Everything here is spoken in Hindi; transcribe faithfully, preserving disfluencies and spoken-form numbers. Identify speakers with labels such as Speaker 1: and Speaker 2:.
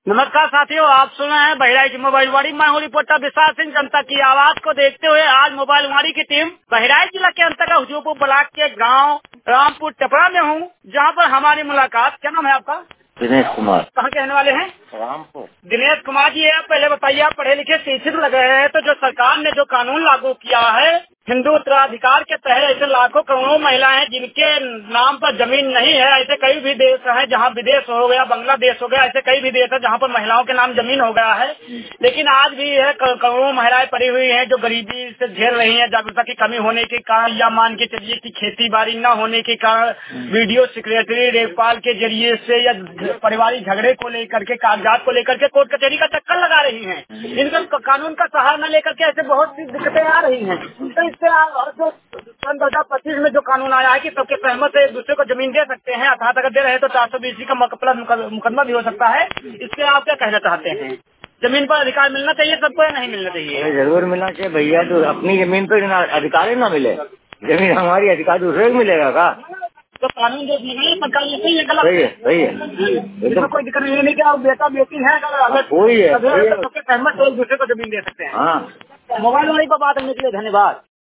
Speaker 1: नमस्कार साथियों, आप सुन रहे हैं बहराइच मोबाइल वाड़ी। मैं हूँ रिपोर्टर विशाल सिंह। जनता की आवाज को देखते हुए आज मोबाइल वाड़ी की टीम बहराइच जिला के अंतर्गत हुजूरपुर ब्लॉक के गांव रामपुर टपरा में हूँ, जहां पर हमारी मुलाकात। क्या नाम है आपका?
Speaker 2: दिनेश कुमार।
Speaker 1: कहाँ के रहने वाले हैं?
Speaker 2: रामपुर।
Speaker 1: दिनेश कुमार जी, आप पहले बताइए, आप पढ़े लिखे शिक्षित लग रहे हैं, तो जो सरकार ने जो कानून लागू किया है हिंदू उत्तराधिकार के तहत, ऐसे लाखों करोड़ों महिलाएं जिनके नाम पर जमीन नहीं है, ऐसे कई भी देश हैं जहां विदेश हो गया, बांग्लादेश हो गया, ऐसे कई भी देश है जहां पर महिलाओं के नाम जमीन हो गया है। लेकिन आज भी है करोड़ों महिलाएं पड़ी हुई हैं जो गरीबी से झेल रही हैं, जागरूकता की कमी होने के कारण, या मान के चलिए कि खेती बाड़ी न होने के कारण, वीडियो सिक्योरिटी लेखपाल के जरिए से, या पारिवारिक झगड़े को लेकर के, कागजात को लेकर के कोर्ट कचहरी का चक्कर लगा रही हैं। इनका कानून का सहारा न लेकर के ऐसे बहुत सी दिक्कतें आ रही हैं। तो इससे और जो सन दो हजार पच्चीस में जो कानून आया है कि सबके सहमत से एक दूसरे को जमीन दे सकते हैं, अर्थात अगर दे रहे तो चार सौ बीसी का मुकदमा भी हो सकता है। इससे आप क्या कहना चाहते हैं? जमीन पर अधिकार मिलना चाहिए सबको या नहीं मिलना चाहिए?
Speaker 2: जरूर मिलना चाहिए भैया। तो अपनी जमीन पर अधिकार ही ना मिले, जमीन हमारी, अधिकार दूसरे को मिलेगा का?
Speaker 1: तो कानून जो है सरकार ये सही है गलत?
Speaker 2: सही है, सही है।
Speaker 1: इसमें कोई दिक्कत नहीं है। बेटा बेटी है, अगर
Speaker 2: कोई है
Speaker 1: सबके सहमत से एक दूसरे को जमीन दे सकते हैं।
Speaker 2: हाँ।
Speaker 1: मोबाइल वाली पर बात करने के लिए धन्यवाद।